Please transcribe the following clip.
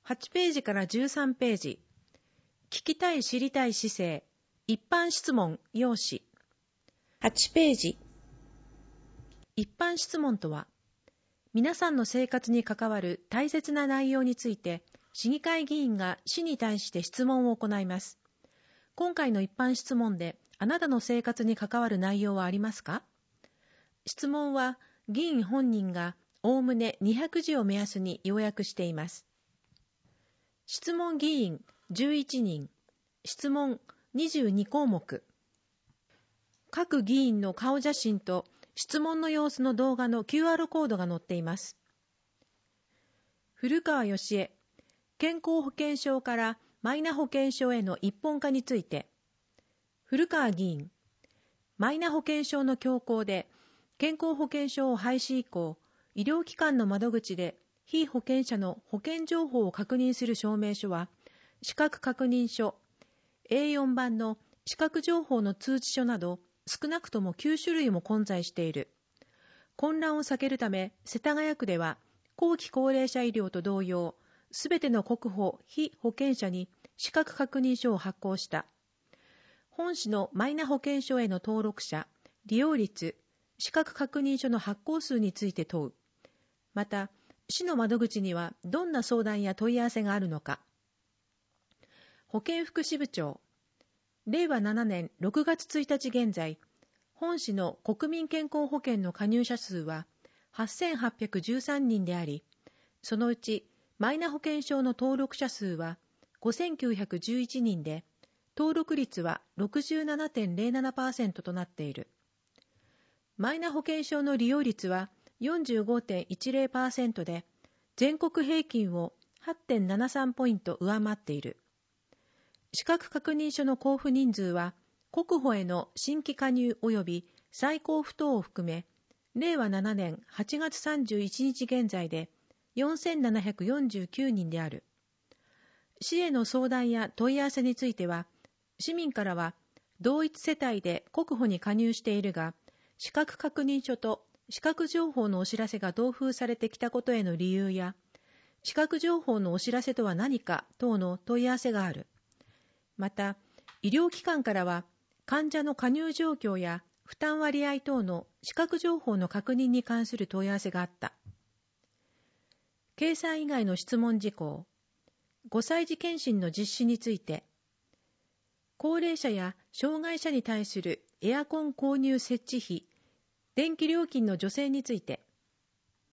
8ページから13ページ。聞きたい知りたい姿勢。一般質問用紙。8ページ。一般質問とは、皆さんの生活に関わる大切な内容について、市議会議員が市に対して質問を行います。今回の一般質問で、あなたの生活に関わる内容はありますか？質問は、議員本人がおおむね200字を目安に要約しています。質問議員11人、質問22項目。各議員の顔写真と質問の様子の動画の QR コードが載っています。古川義恵、健康保険証からマイナ保険証への一本化について。古川議員、マイナ保険証の強行で健康保険証を廃止以降、医療機関の窓口で被保険者の保険情報を確認する証明書は、資格確認書、A4 版の資格情報の通知書など、少なくとも9種類も混在している。混乱を避けるため、世田谷区では、後期高齢者医療と同様、すべての国保・被保険者に資格確認書を発行した。本市のマイナ保険証への登録者、利用率、資格確認書の発行数について問う。また、市の窓口にはどんな相談や問い合わせがあるのか。保健福祉部長、令和7年6月1日現在、本市の国民健康保険の加入者数は8813人であり、そのうちマイナ保険証の登録者数は5911人で、登録率は 67.07% となっている。マイナ保険証の利用率は 45.10% で、全国平均を 8.73 ポイント上回っている。資格確認書の交付人数は、国保への新規加入及び再交付等を含め、令和7年8月31日現在で4749人である。市への相談や問い合わせについては、市民からは、同一世帯で国保に加入しているが、資格確認書と資格情報のお知らせが同封されてきたことへの理由や、資格情報のお知らせとは何か等の問い合わせがある。また、医療機関からは、患者の加入状況や負担割合等の資格情報の確認に関する問い合わせがあった。掲載以外の質問事項、5歳児健診の実施について、高齢者や障害者に対するエアコン購入設置費、電気料金の助成について、